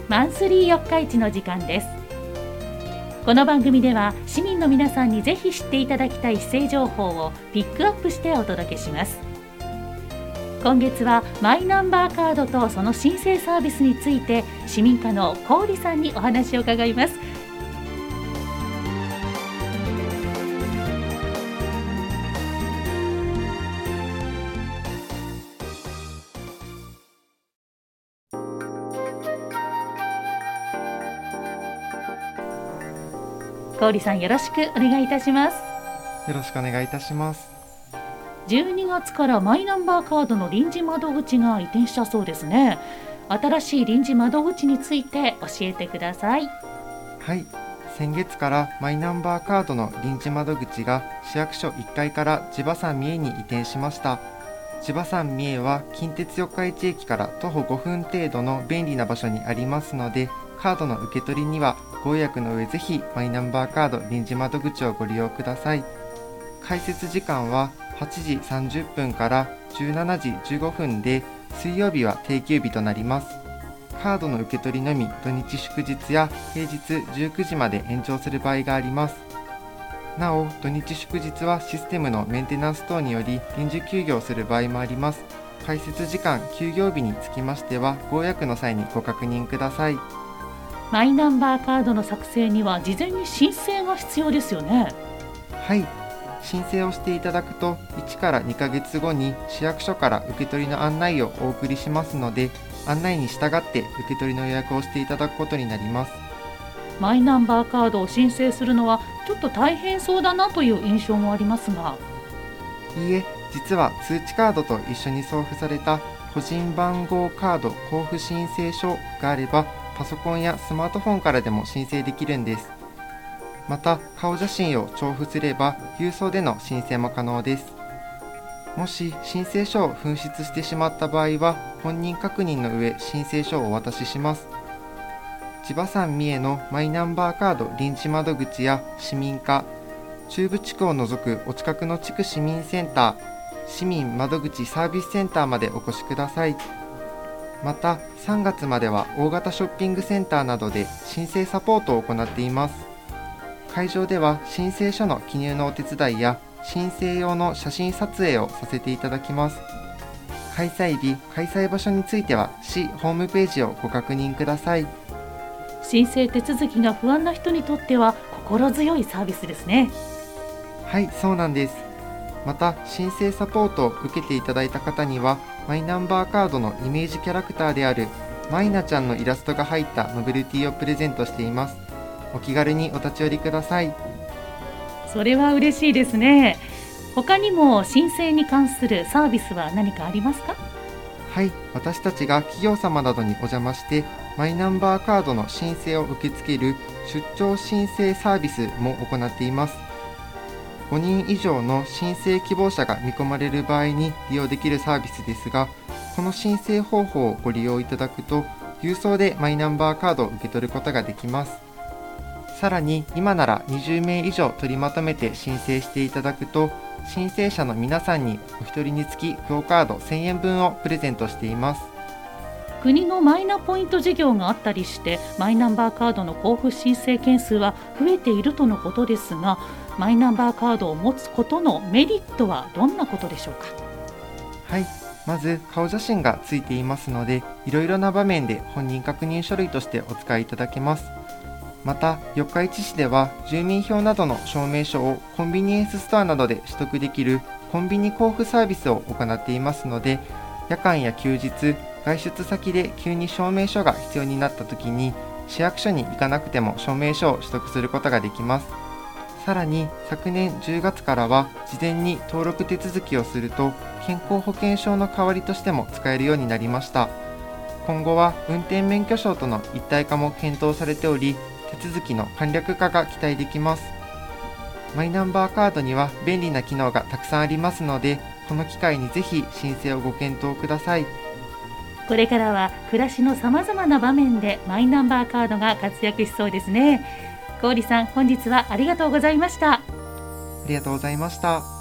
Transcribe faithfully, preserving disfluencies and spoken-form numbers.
マンスリー四日市の時間です。この番組では市民の皆さんにぜひ知っていただきたい市政情報をピックアップしてお届けします。今月はマイナンバーカードとその申請サービスについて市民課の郡さんにお話を伺います。郡さん、よろしくお願いいたします。 よろしくお願いいたします。 じゅうにがつからマイナンバーカードの臨時窓口が移転したそうですね。新しい臨時窓口について教えてください。 はい、先月からマイナンバーカードの臨時窓口が市役所いっかいから地場産三重に移転しました。地場産三重は近鉄四日市駅から徒歩ごふん程度の便利な場所にありますので、カードの受け取りにはご予約の上、ぜひマイナンバーカード臨時窓口をご利用ください。開設時間ははちじさんじゅっぷんからじゅうしちじじゅうごふんで、水曜日は定休日となります。カードの受け取りのみ土日祝日や平日じゅうくじまで延長する場合があります。なお、土日祝日はシステムのメンテナンス等により臨時休業する場合もあります。開設時間、休業日につきましてはご予約の際にご確認ください。 マイナンバーカードの作成には事前に申請が必要ですよね。 はい、申請をしていただくといちからにかげつごに市役所から受け取りの案内をお送りしますので、案内に従って受け取りの予約をしていただくことになります。 マイナンバーカードを申請するのはちょっと大変そうだなという印象もありますが。 いいえ、実は通知カードと一緒に送付された個人番号カード交付申請書があれば、パソコンやスマートフォンからでも申請できるんです。また、顔写真を重付すれば郵送での申請も可能です。もし申請書を紛失してしまった場合は、本人確認の上申請書をお渡しします。地場産三重のマイナンバーカード臨時窓口や市民課、中部地区を除くお近くの地区市民センター、市民窓口サービスセンターまでお越しください。また、さんがつまでは大型ショッピングセンターなどで申請サポートを行っています。会場では申請書の記入のお手伝いや申請用の写真撮影をさせていただきます。開催日、開催場所については市ホームページをご確認ください。 申請手続きが不安な人にとっては心強いサービスですね。 はい、そうなんです。また、申請サポートを受けていただいた方にはマイナンバーカードのイメージキャラクターであるマイナちゃんのイラストが入ったノベルティをプレゼントしています。お気軽にお立ち寄りください。 それは嬉しいですね。他にも申請に関するサービスは何かありますか？ はい、私たちが企業様などにお邪魔してマイナンバーカードの申請を受け付ける出張申請サービスも行っています。ごにん以上の申請希望者が見込まれる場合に利用できるサービスですが、この申請方法をご利用いただくと郵送でマイナンバーカードを受け取ることができます。さらに今ならにじゅうめい以上取りまとめて申請していただくと、申請者の皆さんにお一人につきクオカードせんえんぶんをプレゼントしています。 国のマイナポイント事業があったりしてマイナンバーカードの交付申請件数は増えているとのことですが、マイナンバーカードを持つことのメリットはどんなことでしょうか？ はい、まず顔写真がついていますので、いろいろな場面で本人確認書類としてお使いいただけます。また、四日市市では住民票などの証明書をコンビニエンスストアなどで取得できるコンビニ交付サービスを行っていますので、夜間や休日、外出先で急に証明書が必要になった時に市役所に行かなくても証明書を取得することができます。さらに昨年じゅうがつからは事前に登録手続きをすると健康保険証の代わりとしても使えるようになりました。今後は運転免許証との一体化も検討されており、手続きの簡略化が期待できます。マイナンバーカードには便利な機能がたくさんありますので、この機会にぜひ申請をご検討ください。 これからは暮らしのさまざまな場面でマイナンバーカードが活躍しそうですね。郡さん、本日はありがとうございました。 ありがとうございました。